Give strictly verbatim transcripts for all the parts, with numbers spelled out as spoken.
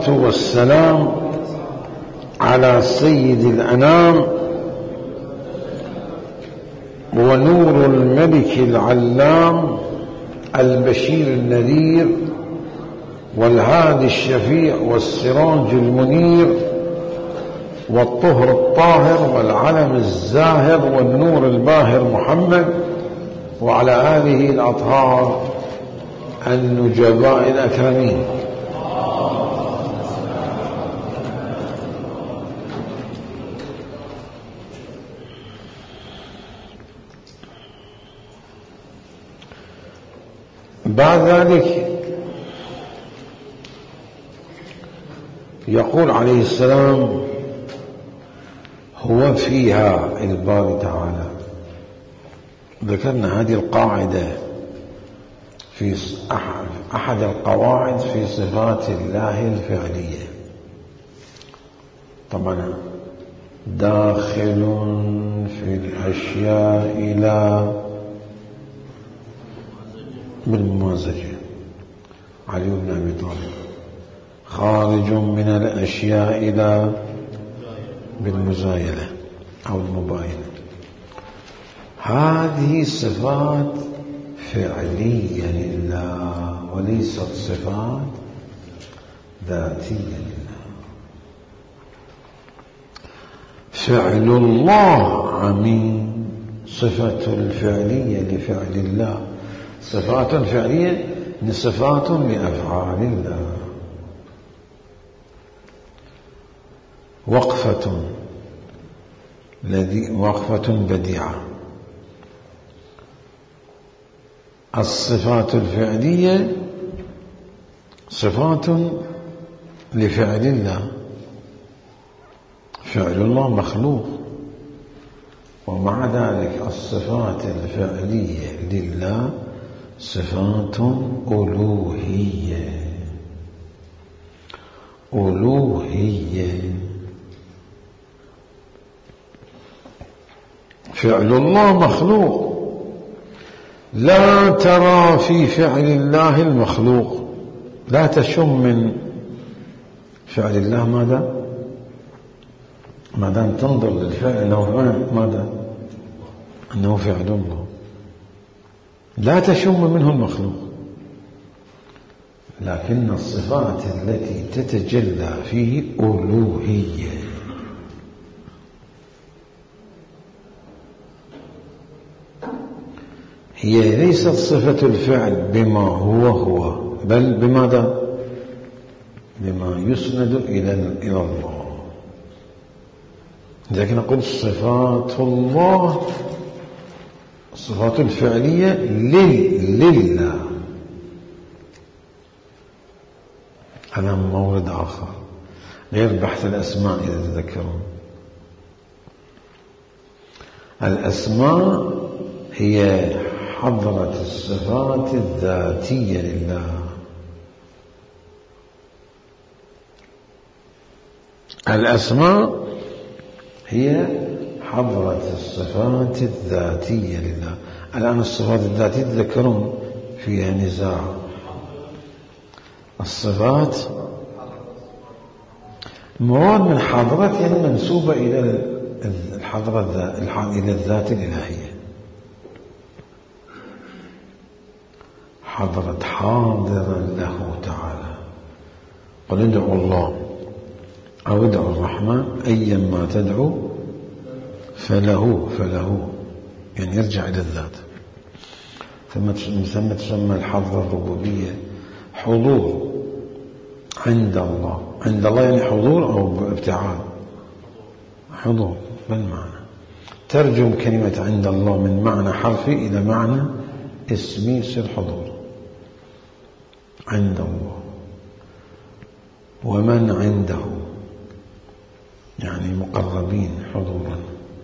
والصلاة والسلام على سيد الأنام ونور الملك العلام البشير النذير والهادي الشفيع والسراج المنير والطهر الطاهر والعلم الزاهر والنور الباهر محمد وعلى آله الأطهار النجباء الأكرمين. بعد ذلك يقول عليه السلام: هو فيها الباري تعالى. ذكرنا هذه القاعدة في أحد القواعد في صفات الله الفعلية. طبعا داخل في الأشياء لا بالممازجة، علي بن أبي طالب. خارج من الأشياء لا بالمزايلة أو المباينة. هذه صفات فعلية لله وليست صفات ذاتية لله. فعل الله عميم، صفة الفعلية لفعل الله. صفات فعلية صفات لأفعال الله. وقفة الذي وقفة بديعة. الصفات الفعلية صفات لفعل الله. فعل الله مخلوق، ومع ذلك الصفات الفعلية لله صفات ألوهية. ألوهية. فعل الله مخلوق، لا ترى في فعل الله المخلوق، لا تشم من فعل الله ماذا؟ ما دام تنظر للفعل انه ماذا؟ انه فعل الله، لا تشم منه المخلوق. لكن الصفات التي تتجلى فيه ألوهية. هي ليست صفة الفعل بما هو هو، بل بماذا؟ بما يسند إلى إلى الله. لذلك نقول صفات الله الصفات الفعلية لله. هذا مورد آخر غير بحث الأسماء. إذا تذكرون الأسماء هي حضرة الصفات الذاتية لله. الأسماء هي حضرة الصفات الذاتية لله. الآن الصفات الذاتية تذكرون فيها نزاع. الصفات مراد من حضرة يعني منسوبة إلى الحضرة إلى الذات الإلهية. حضرة حاضرا له تعالى. قل ادعوا الله أو ادعوا الرحمن أيا ما تدعو فله فله يعني يرجع إلى الذات. ثم تسمى الحضرة الربوبية حضور عند الله. عند الله يعني حضور أو ابتعاد. حضور بالمعنى. ترجم كلمة عند الله من معنى حرفي إلى معنى اسمي، يصير حضور عند الله. ومن عنده يعني مقربين حضورا.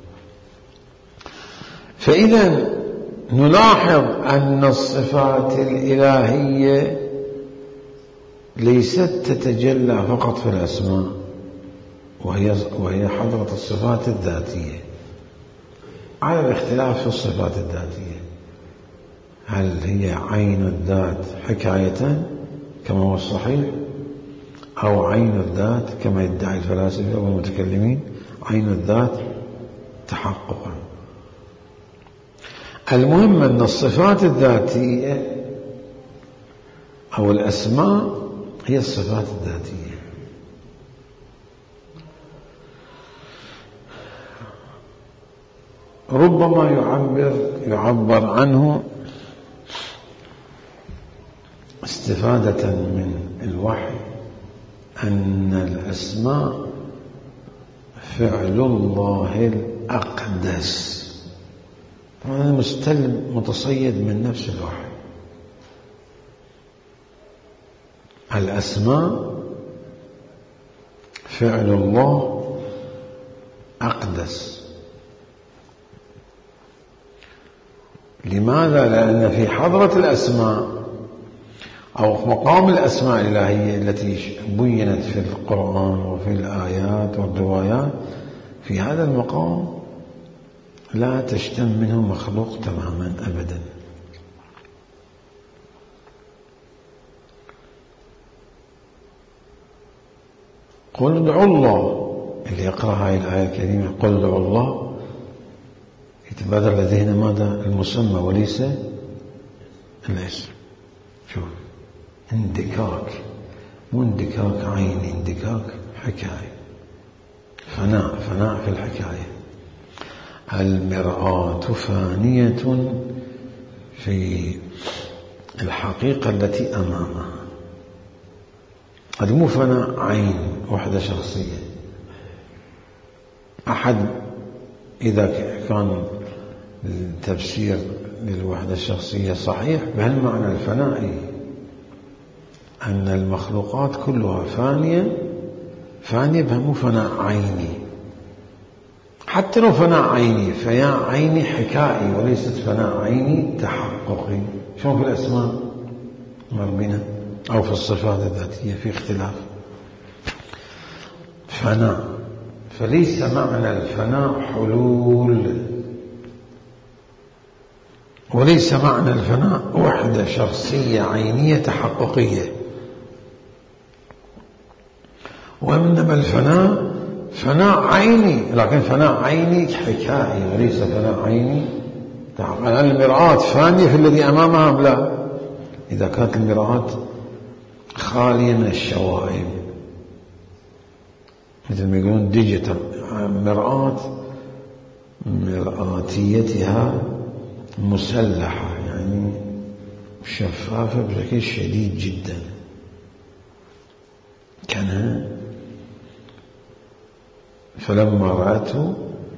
فإذا نلاحظ أن الصفات الإلهية ليست تتجلى فقط في الأسماء، وهي وهي حضرة الصفات الذاتية، على الاختلاف في الصفات الذاتية. هل هي عين الذات حكاية كما هو الصحيح، أو عين الذات كما يدعي الفلاسفة والمتكلمين، عين الذات تحققا. المهم أن الصفات الذاتية أو الأسماء هي الصفات الذاتية. ربما يعبر يعبر عنه استفادة من الوحي أن الأسماء فعل الله الأقدس. هذا مستلم متصيد من نفس الوحي. الأسماء فعل الله أقدس. لماذا؟ لأن في حضرة الأسماء أو مقام الأسماء الإلهية التي بينت في القرآن وفي الآيات والروايات، في هذا المقام لا تشتم منه مخلوق تماما أبدا. قل ادعوا الله، اللي يقرأ هذه الآية الكريمة قل ادعوا الله، يتبادر لذهن ماذا؟ المسمى وليس الاسم. شوف، اندكاك، مو اندكاك عيني، اندكاك حكاية، فناء فناء في الحكاية. المرآة فانية في الحقيقة التي أمامها. هذا مو فناء عين وحدة شخصية. أحد إذا كان التفسير للوحدة الشخصية صحيح بهالمعنى الفنائي، أن المخلوقات كلها فانية، فانية بها مو فناء عيني. حتى لو فناء عيني فيا عيني حكائي وليست فناء عيني تحققي. شلون في الأسماء مر بنا أو في الصفات الذاتية في اختلاف. فناء، فليس معنى الفناء حلول، وليس معنى الفناء وحدة شخصية عينية تحققية، وإنما الفناء فناء عيني، لكن فناء عيني حكائي وليس فناء عيني تحققي. المرآة فانية في الذي أمامها لا، إذا كانت المرآة خالية من الشوائب، مثل ما يقولون ديجيتال، مرآة مرآتيتها مسلحة، يعني شفافة بشكل شديد جدا. كان فلما رأته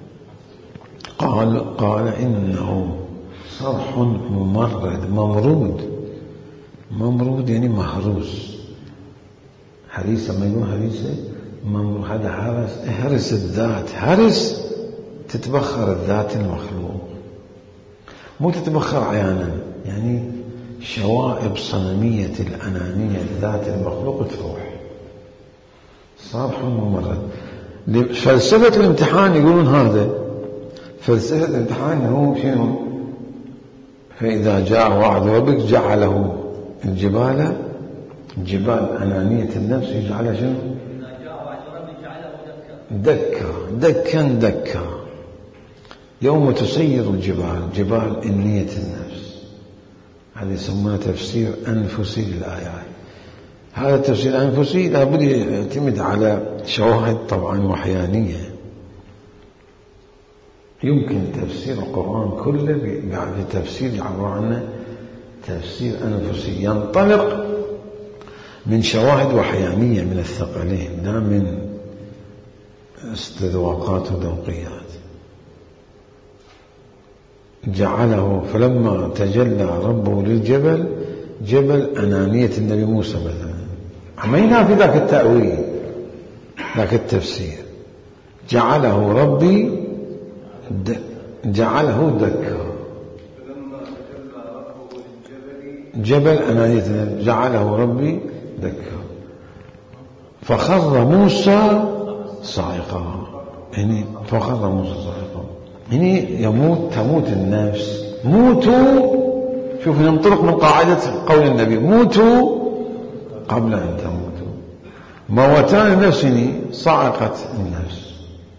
قال قال إنه صرح ممرد ممرود. ممرود يعني مهروس، هريسة، ما يقول هريسة ممرود، هذا هرس، هرس الذات. هرس تتبخر الذات المخلوق، مو تتبخر عيانا، يعني شوائب صنمية الأنانية الذات المخلوق تروح. صرح ممرد. فلسفة الامتحان يقولون هذا، فلسفة الامتحان هو شنو؟ فإذا جاء وعد ربك جعله الجبال، جبال أنانية النفس يجعلها شنو؟ إذا جاء وعد ربك جعله دكا دكا دكا. يوم تسير الجبال، جبال أنية النفس. هذا يسمونه تفسير أنفسي للآيات. هذا التفسير الأنفسي لابد يعتمد على شواهد طبعا وحيانية. يمكن تفسير القرآن كله بعد تفسير يعبر عنه تفسير أنفسي، ينطلق من شواهد وحيانية من الثقلين، لا من استذواقات وذوقيات. جعله فلما تجلى ربه للجبل، جبل أنانية النبي موسى مثلا، ما ينافي ذاك التأويل ذاك التفسير. جعله ربي د... جعله دكا، جبل أنانية النبي، جعله ربي دكا فخر موسى صاعقا. يعني فخر موسى صاعقا، يعني يموت، تموت النفس. موتوا، شوف ننطلق من قاعدة قول النبي موتوا قبل أن تموتوا. موتان النفس صعقت النفس.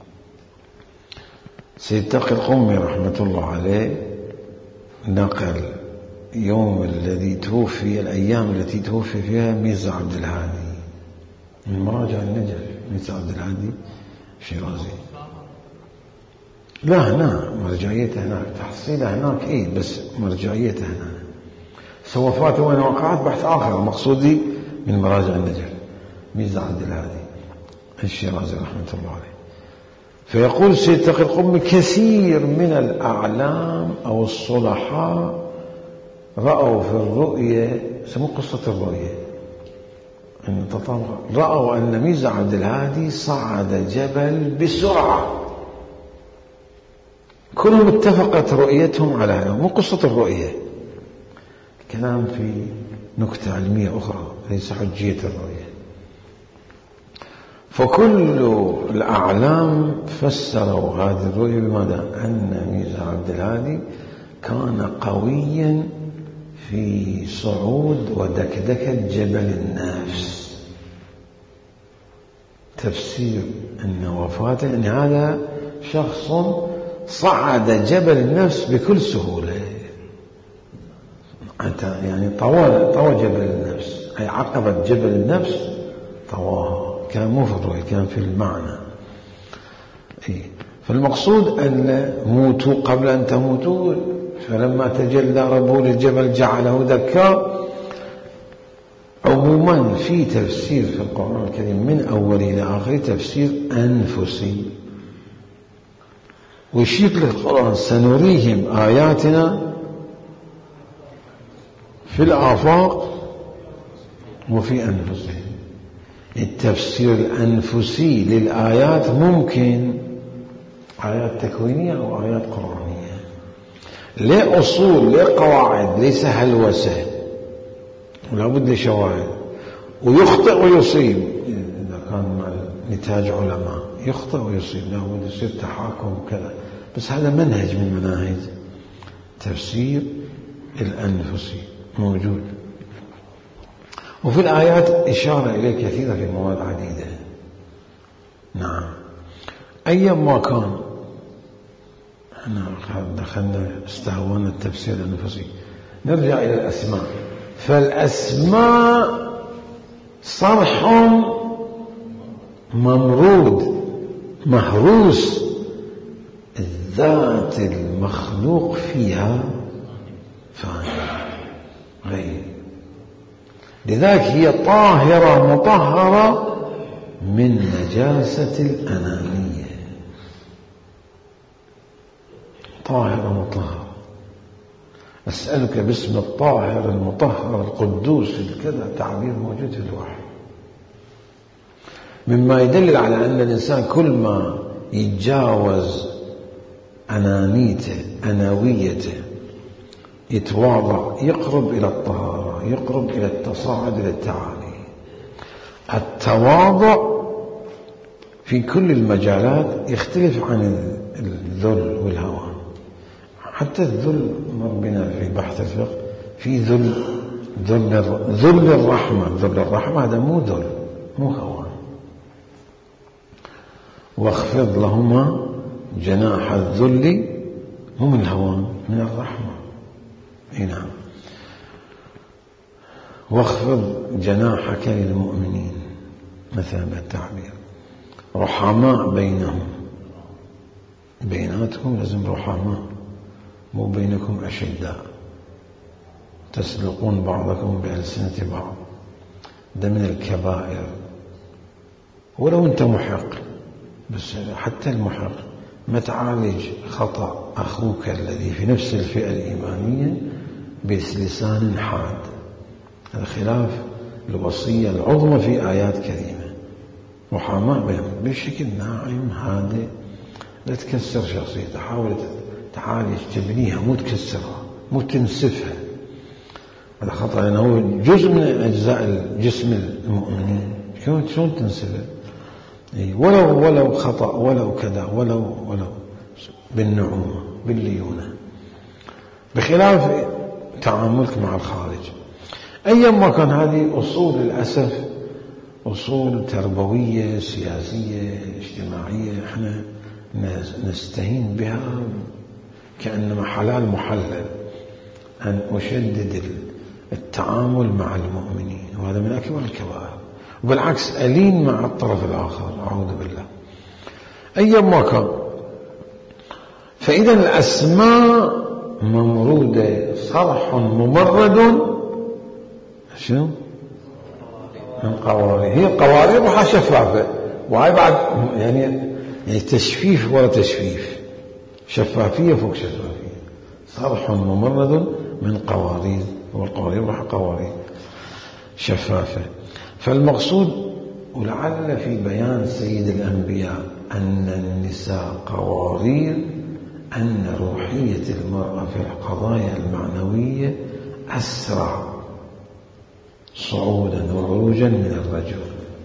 سيد تقي القمي رحمة الله عليه نقل يوم الذي توفي، الأيام التي توفي فيها ميزة عبد الهادي من مراجع النجف. ميزة عبد الهادي شيرازي، لا هنا مرجعيته هناك، تحصيله هناك إيه، بس مرجعيته هنا. سوفاته وين وقعت بحث آخر مقصودي من مراجع النجف. ميزة عبد الهادي الشيرازي رحمة الله عليه. فيقول سيد تقي القمي كثير من الأعلام أو الصلحاء رأوا في الرؤية، سموه قصة الرؤية، أن رأوا أن ميزة عبد الهادي صعد جبل بسرعة. كلهم اتفقت رؤيتهم على هذا، مو قصة الرؤية، كلام في نكتة علمية أخرى ليس حجية الرؤية. فكل الأعلام فسروا هذه الرؤية بماذا؟ أن ميزة عبد الهادي كان قويا في صعود ودكدكة جبل النفس. تفسير أن وفاته أن هذا شخص صعد جبل النفس بكل سهولة، يعني طوى طوى جبل النفس، أي عقبة جبل النفس طواها. كان مو في الرؤية، كان في المعنى. فالمقصود أن موتوا قبل أن تموتوا، فلما تجلى ربه للجبل جعله دكا. عموما في تفسير في القرآن الكريم من أوله إلى آخره تفسير أنفسي، ويشير للقرآن سنريهم آياتنا في الآفاق وفي أنفسهم. التفسير الأنفسي للآيات ممكن آيات تكوينية أو آيات قرآنية، لا أصول لا قواعد، ليس هلوسة، ولا بد لشواهد. ويخطئ ويصيب إذا كان نتاج علماء، يخطئ ويصيب، لا بد يصير تحاكم كذا، بس هذا منهج من مناهج تفسير الأنفسي موجود. وفي الآيات إشارة إليه كثيرة في مواد عديدة. نعم، أيما كان احنا دخلنا استهونا التفسير الأنفسي، نرجع إلى الأسماء. فالأسماء صرح ممرود مهروس، الذات المخلوق فيها فاني غير، لذلك هي طاهرة مطهرة من نجاسة الأنانية، طاهرة مطهرة. أسألك باسم الطاهر المطهر القدوس الكذا، تعبير موجود في الوحي، مما يدلل على أن الإنسان كل ما يتجاوز أنانيته أناويته يتواضع، يقرب إلى الطهارة، يقرب إلى التصاعد إلى التعالي. التواضع في كل المجالات يختلف عن الذل والهوان. حتى الذل مر بنا في بحث الفقه في ذل ذل ذل الرحمة. ذل الرحمة هذا مو ذل، مو هوان. واخفض لهما جناح الذل، مو من الهوان، من الرحمة. اي نعم. واخفض جناحك للمؤمنين مثلا بالتعبير. رحماء بينهم، بيناتكم لازم رحماء، مو بينكم أشداء تسلقون بعضكم بألسنة بعض. ده من الكبائر، ولو أنت محق، بس حتى المحق ما تعالج خطأ أخوك الذي في نفس الفئة الإيمانية بلسان حاد. هذا خلاف الوصية العظمى في آيات كريمة. محاماة بينهم بشكل ناعم هادئ، لا تكسر شخصيتها، حاول تعالج تبنيها، مو تكسرها، مو تنسفها. هذا خطأ، لأنه هو جزء من أجزاء الجسم المؤمنين، شلون تنسفها؟ ولو ولو خطأ، ولو كذا، ولو ولو بالنعومة بالليونة، بخلاف تعاملك مع الخارج. أيما كان هذه أصول للأسف أصول تربوية سياسية اجتماعية احنا نستهين بها كأنما حلال محلل، أن أشدد التعامل مع المؤمنين، وهذا من أكبر الكبائر، وبالعكس ألين مع الطرف الآخر، أعوذ بالله. أيما كان، فإذا الأسماء ممرودة صرح ممرد شنو؟ من قوارير. هي قوارير روحها شفافة، وهي بعد يعني يعني تشفيف ولا تشفيف، شفافية فوق شفافية. صرح ممرد من قوارير، والقوارير روحها قوارير شفافة. فالمقصود ولعل في بيان سيد الأنبياء أن النساء قوارير، أن روحية المرأة في القضايا المعنوية أسرع صعودا وعروجا من الرجل.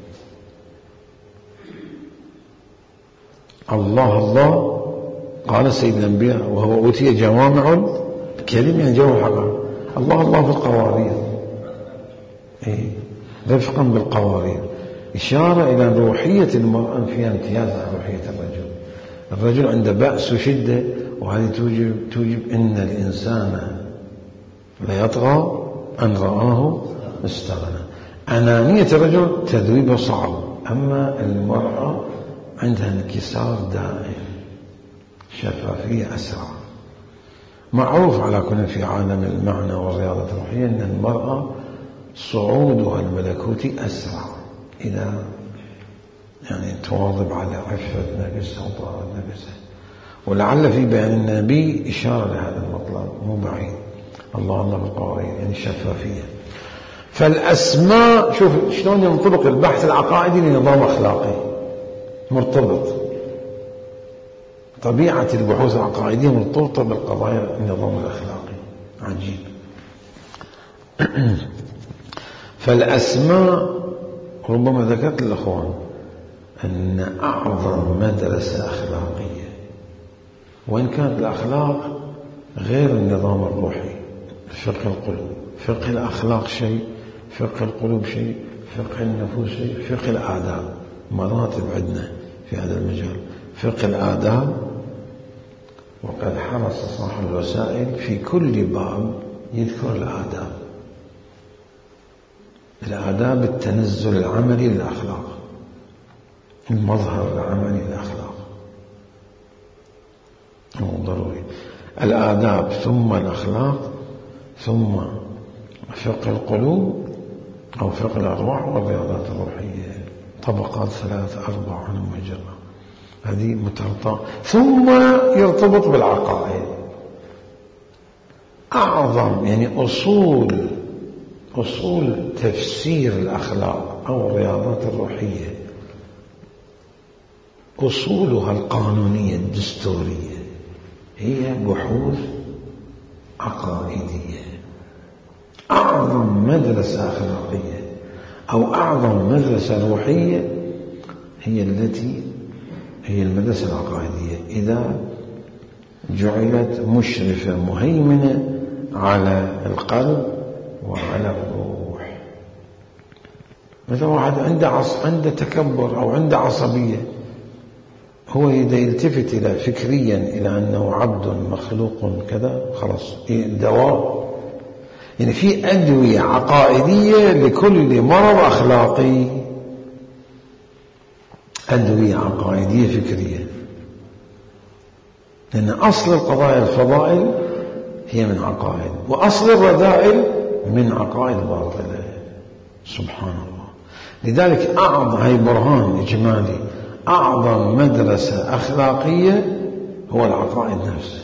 الله الله قال سيد الأنبياء وهو أوتي جوامع الكلم، يعني جوامع الحقائق. الله الله في القوارير، إيه؟ رفقا بالقوارير، إشارة إلى روحية المرأة فيها امتياز عن روحية الرجل. الرجل عنده بأس وشدة، وهذه توجب, توجب أن الإنسان لا يطغى أن رآه استغنى. أنانية الرجل تذويبه صعب، أما المرأة عندها انكسار دائم، شفافية أسرع. معروف على كل في عالم المعنى والرياضة الروحية أن المرأة صعودها الملكوتي أسرع إذا يعني تواظب على عفة نفسها وطهارة نفسها. ولعل في بيان النبي إشارة لهذا المطلب مو بعيد. الله الله بالقوارير يعني الشفافية. فالأسماء، شوف شلون ينطبق البحث العقائدي لنظام أخلاقي مرتبط. طبيعة البحوث العقائدية مرتبطة بالقضايا النظام الأخلاقي، عجيب. فالأسماء ربما ذكرت للأخوان أن أعظم مدرسة أخلاقية، وإن كانت الأخلاق غير النظام الروحي، فقه القلوب، فقه الأخلاق شيء، فقه القلوب شيء، فقه النفوس شيء، فقه الآداب مراتب عندنا في هذا المجال. فقه الآداب، وقد حرص صاحب الوسائل في كل باب يذكر الآداب. الآداب التنزل العملي للأخلاق، المظهر العملي للأخلاق، هو ضروري. الآداب ثم الأخلاق ثم فقه القلوب أو فقه الأرواح والرياضات الروحية، طبقات ثلاثة أربعة عن مجرة، هذه مترطة. ثم يرتبط بالعقائد. أعظم يعني أصول أصول تفسير الأخلاق أو الرياضات الروحية، أصولها القانونية الدستورية هي بحوث عقائدية. أعظم مدرسة أخلاقية أو أعظم مدرسة روحية هي التي هي المدرسة العقائدية، إذا جعلت مشرفة مهيمنة على القلب وعلى الروح. مثلا واحد عنده عص... عنده تكبر أو عنده عصبية، هو إذا يلتفت إلى فكريا إلى أنه عبد مخلوق كذا، خلاص دواء. يعني في أدوية عقائدية لكل مرض أخلاقي، أدوية عقائدية فكرية، لأن أصل القضايا الفضائل هي من عقائد، وأصل الرذائل من عقائد باطلة. سبحان الله. لذلك أعظم، هي برهان إجمالي، أعظم مدرسة أخلاقية هو العقائد نفسه.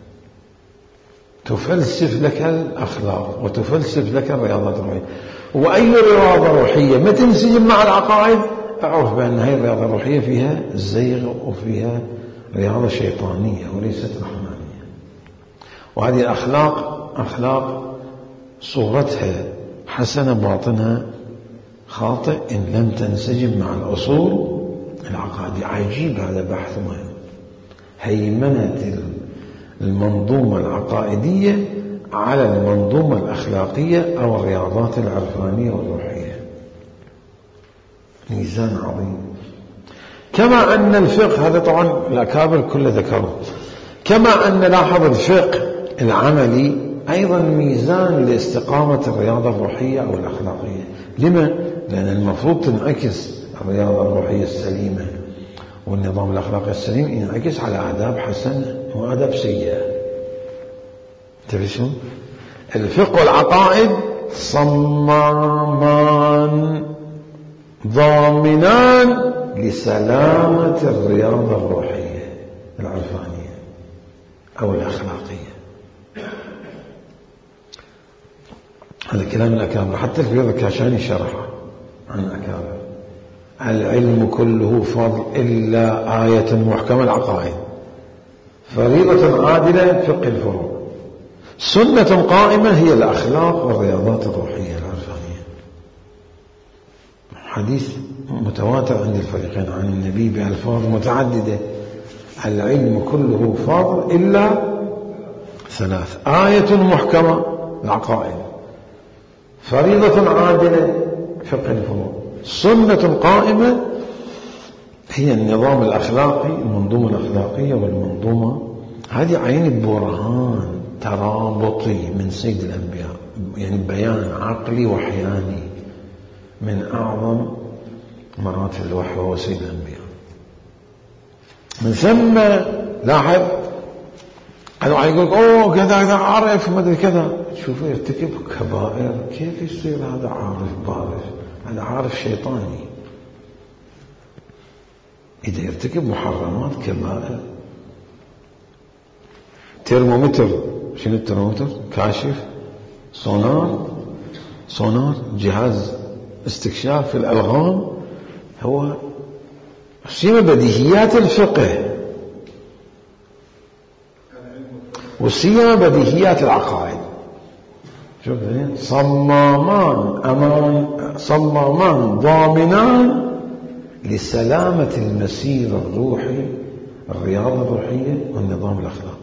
تفلسف لك الأخلاق وتفلسف لك الرياضات الروحية. وأي رياضة روحية ما تنسجم مع العقائد أعرف بأن هذه الرياضة الروحية فيها الزيغ وفيها رياضة شيطانية وليست رحمانية. وهذه الأخلاق أخلاق صورتها حسنة باطنها خاطئ إن لم تنسجم مع الأصول العقائدية. عجيب، هذا بحث مهم. هيمنة المنظومة العقائدية على المنظومة الأخلاقية أو الرياضات العرفانية والروحية. ميزان عظيم. كما أن الفقه، هذا طبعا الأكابر كله ذكروه، كما أن لاحظ الفقه العملي أيضا ميزان لاستقامة الرياضة الروحية أو الأخلاقية. لما؟ لأن المفروض تنعكس الرياضة الروحية السليمة والنظام الأخلاقي السليم ينعكس على آداب حسنة وآداب سيئة. تفهمون؟ الفقه والعقائد صمامان ضامنان لسلامة الرياضة الروحية العرفانية أو الأخلاقية. هذا كلام الأكابر، حتى الفقه الكاشاني شرحه عن الأكابر. العلم كله فضل إلا آية محكمة العقائد، فريضة عادلة فقه الفروع، سنة قائمة هي الأخلاق والرياضات الروحية العرفانية. حديث متواتر عند الفريقين عن النبي بألفاظ متعددة: العلم كله فضل إلا ثلاث: آية محكمة العقائد، فريضة عادلة فقه الفروع، سنة قائمة هي النظام الأخلاقي، المنظومة الأخلاقية والمنظومة. هذه عين برهان ترابطي من سيد الأنبياء، يعني بيان عقلي وحياني من أعظم مراتب الوحي وهو سيد الأنبياء. من ثم لاحظ أنا يقول أوه كذا كذا عارف ما أدري كذا، تشوفه يرتكب كبائر، كيف يصير هذا عارف بارف؟ هذا عارف شيطاني. إذا يرتكب محرمات كبائر. ترمومتر، شنو الترمومتر؟ كاشف، سونار، سونار جهاز استكشاف الألغام، هو سيما بديهيات الفقه وسيما بديهيات العقائد. شوف صمامان أمان صمامان ضامنان لسلامة المسير الروحي، الرياضة الروحية والنظام الأخلاقي.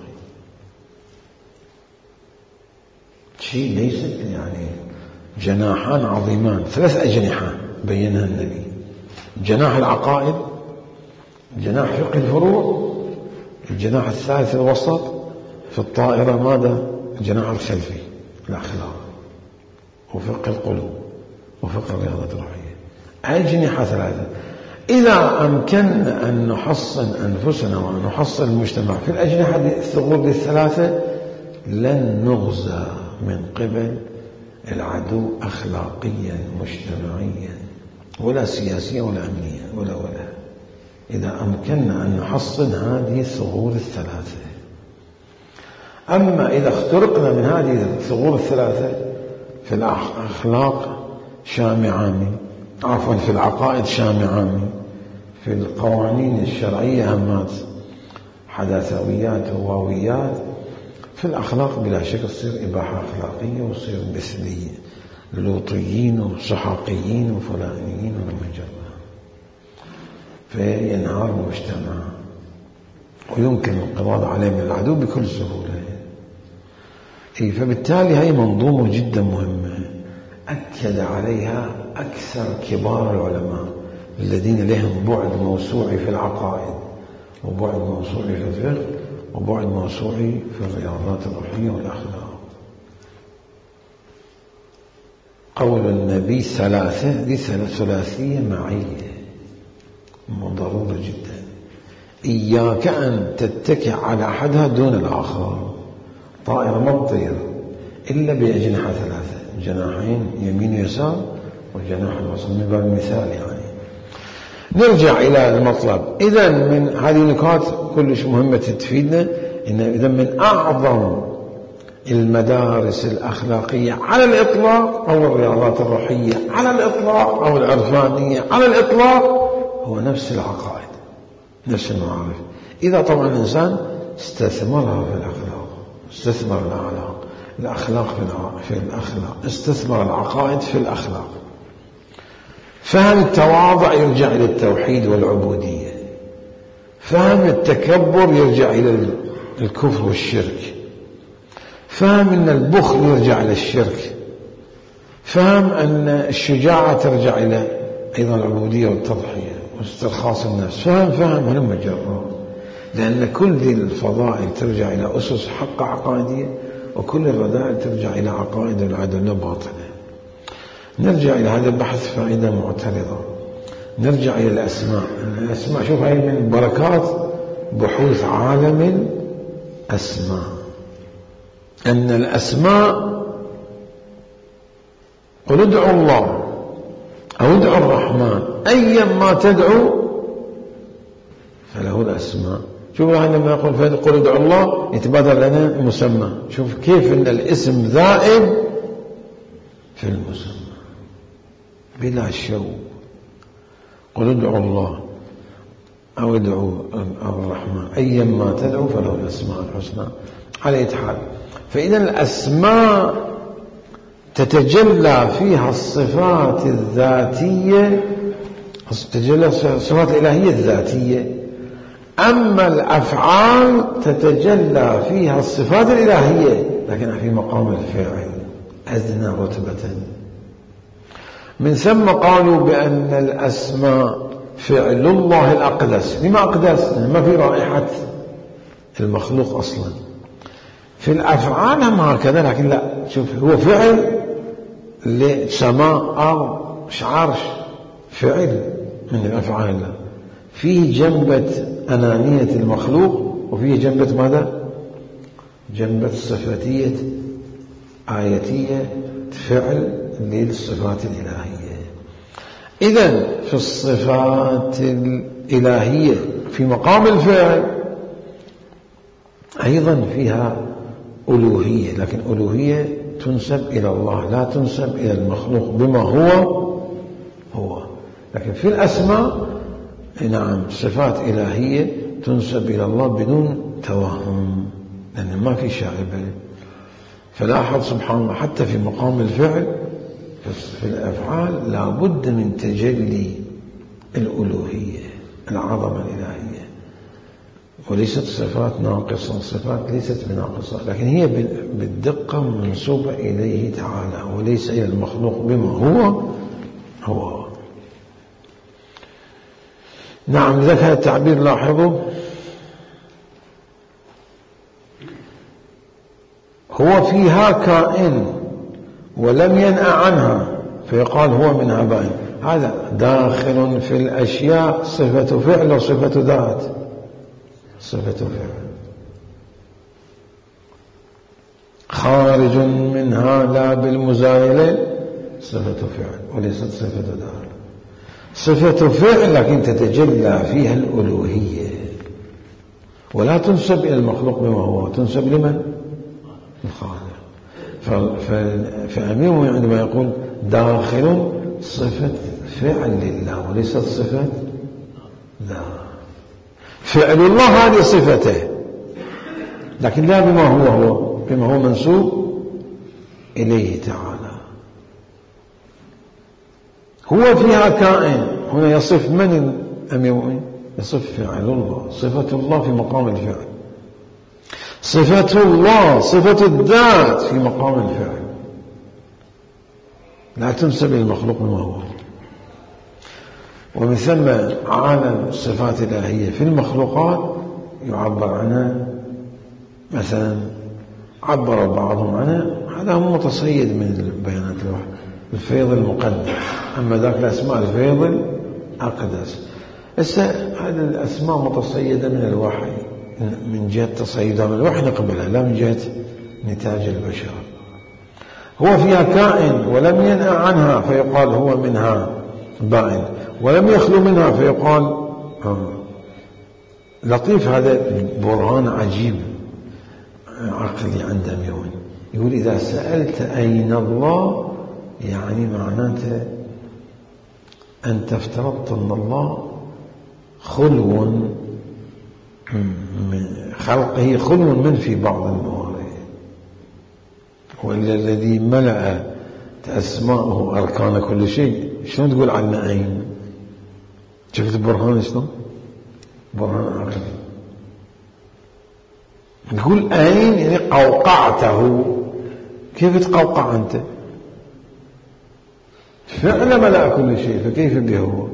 شيء ليس يعني جناحان عظيمان، ثلاث أجنحة بينها النبي: جناح العقائد، جناح فقه الفروع، الجناح الثالث الوسط في الطائرة ماذا؟ الجناح الخلفي الأخلاق وفقه القلوب وفقه الرياضة الروحية. أجنحة ثلاثة. إذا أمكننا أن نحصن أنفسنا وأن نحصن المجتمع في الأجنحة الثغور الثلاثة لن نغزى من قبل العدو أخلاقيا مجتمعيا ولا سياسيا ولا أمنيا ولا ولا إذا أمكننا أن نحصن هذه الثغور الثلاثة. أما إذا اخترقنا من هذه الثغور الثلاثة في الأخلاق شامعان، عفوا في العقائد شامعان، في القوانين الشرعية همات حداثويات وواويات، في الأخلاق بلا شك تصير إباحة أخلاقية وتصير مثلية، لوطيين وسحاقيين وفلانيين ومجرة، فينهار المجتمع ويمكن القضاء عليه من العدو بكل سهولة. فبالتالي هي منظومة جدا مهمة أكد عليها أكثر كبار العلماء الذين لهم بعد موسوعي في العقائد وبعد موسوعي في الفقه وبعد موسوعي في الرياضات الروحية والأخلاق. قول النبي ثلاثة، دي ثلاثية معية ضرورة جدا. إياك أن تتكئ على أحدها دون الآخر. طائرة ما تطير إلا بأجنحة ثلاثة، جناحين يمين ويسار والجناح الوسط، من باب المثال يعني. نرجع إلى المطلب. إذا من هذه النقاط كلش مهمة تفيدنا إن إذا من أعظم المدارس الأخلاقية على الإطلاق أو الرياضات الروحية على الإطلاق أو العرفانية على الإطلاق هو نفس العقائد، نفس المعارف. إذا طبعا الإنسان استثمرها في الأخلاق، استثمر الأخلاق الأخلاق في الأخلاق استثمر العقائد في الأخلاق، فهم التواضع يرجع إلى التوحيد والعبودية، فهم التكبر يرجع إلى الكفر والشرك، فهم أن البخل يرجع إلى الشرك، فهم أن الشجاعة ترجع إلى أيضا العبودية والتضحية واسترخاص الناس، فهم فهم هلم جرا، لأن كل ذي الفضائل ترجع إلى أسس حق عقائدية، وكل الرذائل ترجع إلى عقائد العدل باطلة. نرجع إلى هذا البحث فائدة معترضة. نرجع إلى الأسماء. الأسماء شوف هاي من بركات بحوث عالم الأسماء، أن الأسماء قل ادعوا الله أو ادعوا الرحمن أيا ما تدعو فله الأسماء. شوف الآن لما يقول قل ادعوا الله يتبادر لنا المسمى. شوف كيف أن الاسم ذائب في المسمى بلا شوق. قل ادعوا الله أو ادعوا الرحمن أيا ما تدعو فله الأسماء الحسنى. على أي حال، فإذا الأسماء تتجلى فيها الصفات الذاتية، تتجلى الصفات الإلهية الذاتية، أما الأفعال تتجلى فيها الصفات الإلهية لكن في مقام الفعل أدنى رتبة. من ثم قالوا بأن الأسماء فعل الله الأقدس. لما أقدس؟ ما في رائحة المخلوق أصلا. في الأفعال هم هكذا، لكن لا، شوف هو فعل لسماء أرض عرش، فعل من الأفعال. فيه جنبة أنانية المخلوق وفيه جنبة ماذا؟ جنبة صفتية آيتية فعل للصفات الإلهية. إذن في الصفات الإلهية في مقام الفعل أيضا فيها ألوهية، لكن ألوهية تنسب إلى الله لا تنسب إلى المخلوق بما هو هو. لكن في الأسماء نعم صفات إلهية تنسب إلى الله بدون توهم، لأن ما في شائبة. فلاحظ سبحان الله حتى في مقام الفعل في الأفعال لا بد من تجلي الألوهية العظمة الإلهية، وليست صفات ناقصة، صفات ليست بناقصة، لكن هي بالدقة منسوبة إليه تعالى وليس إلى المخلوق بما هو هو. نعم، لذلك هذا التعبير لاحظوا هو فيها كائن ولم ينأ عنها فيقال هو منها بائن. هذا داخل في الأشياء صفة فعل وصفة ذات. صفة فعل خارج منها لا بالمزايلة صفة فعل وليست صفة ذات. صفة فعل لكن تتجلى فيها الألوهية ولا تنسب إلى المخلوق بما هو، تنسب لمن؟ الخالق. فأمير عندما يقول داخل صفة فعل لله وليست صفة لا. فعل الله هذه صفته لكن لا بما هو هو، بما هو منسوب إليه تعالى. هو فيها كائن، هنا يصف من الأمير؟ يصف فعل الله، صفة الله في مقام الفعل، صفة الله صفة الذات في مقام الفعل لا تنسب للمخلوق بما هو. ومن ثم عالم الصفات الإلهية في المخلوقات يعبر عنها، مثلا عبر بعضهم عنها، هذا هو متصيد من بيانات الوحي، الفيض المقدس، أما ذاك الأسماء الفيض الأقدس. هذه الأسماء متصيدة من الوحي، من جهة تصيدها من الوحي نقبلها، لا من جهة نتاج البشر. هو فيها كائن ولم ينأ عنها فيقال هو منها بائن، ولم يخلو منها فيقال آه. لطيف هذا برهان عجيب عقلي عند أميون. يقول إذا سألت أين الله يعني معناته أنت افترضت أن الله خلو من خلقه، خلو من في بعض الموارد، وإلا الذي ملأ أسماءه أركان كل شيء، شلون تقول عنا أين؟ شفت برهان شلون؟ برهان عقلي. تقول أين يعني قوقعته، كيف تقوقع أنت؟ فعل ملأ كل شيء، فكيف به هو؟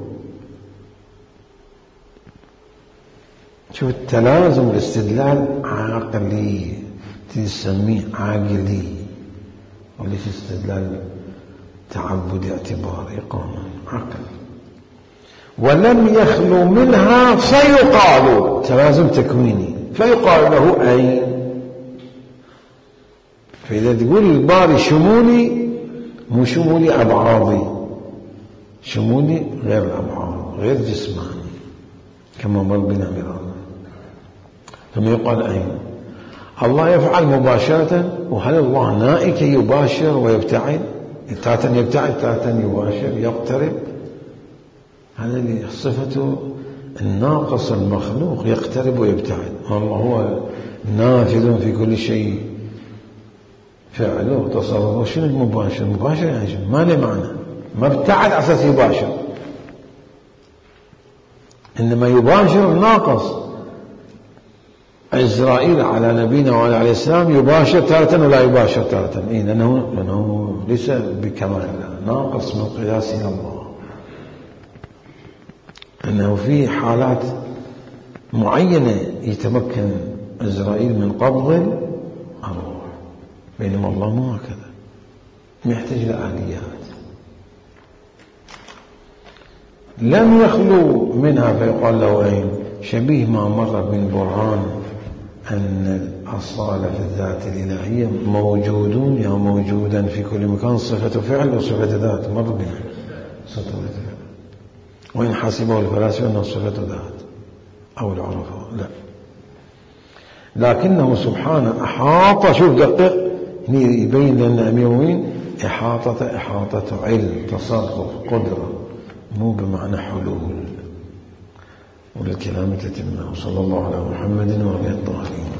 شوف التلازم، الاستدلال عقلي تسميه عاقلي، وليس استدلال تعبدي اعتباري قانون عقل. ولم يخلو منها فيقال، تلازم تكويني، فيقال له أين. فإذا تقول الباري شمولي، مو شمولي أبعاضي، شمولي غير الأبعاض، غير جسماني كما مر بنا مرارا. ثم يقال أين. الله يفعل مباشرة، وهل الله نائك يباشر ويبتعد؟ تارة يبتعد تارة يباشر يقترب. هذا اللي صفته الناقص المخلوق، يقترب ويبتعد. الله هو نافذ في كل شيء، فعله تصرفه. شنو المباشر؟ مباشر يعني شنو؟ ما له معنى، ما ابتعد على أساس يباشر، إنما يباشر الناقص. إسرائيل على نبينا وعلى عليه السلام يباشر تارة ولا يباشر تارة، إيه؟ لأنه, لأنه ليس بكمال، ناقص من قياس الله، أنه في حالات معينة يتمكن إسرائيل من قبض الروح، بينما الله مو هكذا، يحتاج لآليات. لم يخلو منها فيقال له أين. شبيه ما مر من برهان أن الأصالة في الذات الإلهية موجودون يا موجودا في كل مكان، صفة فعل وصفة ذات، مر بنا صفة فعل. وإن حسبه الفلاسفة أنه صفة ذات أو العرفاء، لا، لكنه سبحانه أحاط. شوف دقق، يبين لنا أمير المؤمنين إحاطة، إحاطة علم، تصرف، قدرة، مو بمعنى حلول. وللكلام تتمه. صلى الله على محمد وعلى آله الطاهرين.